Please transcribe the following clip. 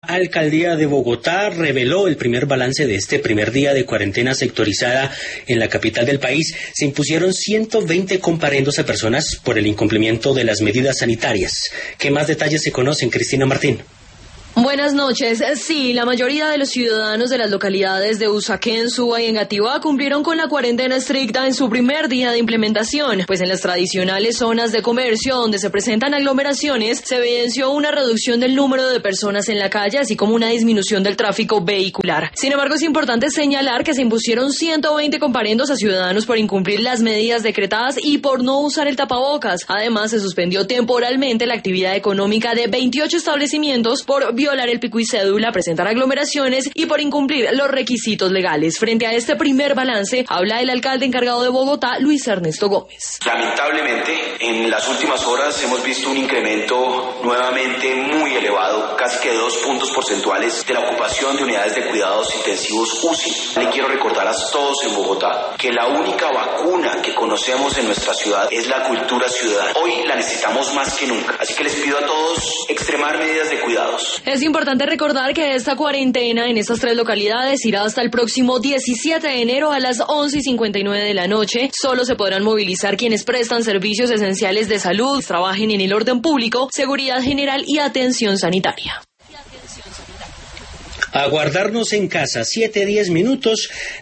Alcaldía de Bogotá reveló el primer balance de este primer día de cuarentena sectorizada en la capital del país. Se impusieron 120 comparendos a personas por el incumplimiento de las medidas sanitarias. ¿Qué más detalles se conocen, Cristina Martín? Buenas noches. Sí, la mayoría de los ciudadanos de las localidades de Usaquén, Suba y Engativá cumplieron con la cuarentena estricta en su primer día de implementación, pues en las tradicionales zonas de comercio donde se presentan aglomeraciones se evidenció una reducción del número de personas en la calle, así como una disminución del tráfico vehicular. Sin embargo, es importante señalar que se impusieron 120 comparendos a ciudadanos por incumplir las medidas decretadas y por no usar el tapabocas. Además, se suspendió temporalmente la actividad económica de 28 establecimientos por violar el pico y cédula, presentar aglomeraciones y por incumplir los requisitos legales. Frente a este primer balance, habla el alcalde encargado de Bogotá, Luis Ernesto Gómez. Lamentablemente, en las últimas horas hemos visto un incremento nuevamente muy elevado, casi que de 2 puntos porcentuales, de la ocupación de unidades de cuidados intensivos UCI. Le quiero recordar a todos en Bogotá que la única vacuna que conocemos en nuestra ciudad es la cultura ciudadana. Hoy la necesitamos más que nunca, así que les pido a todos extremar medidas de cuidados. Es importante recordar que esta cuarentena en estas 3 localidades irá hasta el próximo 17 de enero a las 11:59 de la noche. Solo se podrán movilizar quienes prestan servicios esenciales de salud, trabajen en el orden público, seguridad general y atención sanitaria. A guardarnos en casa 7-10 minutos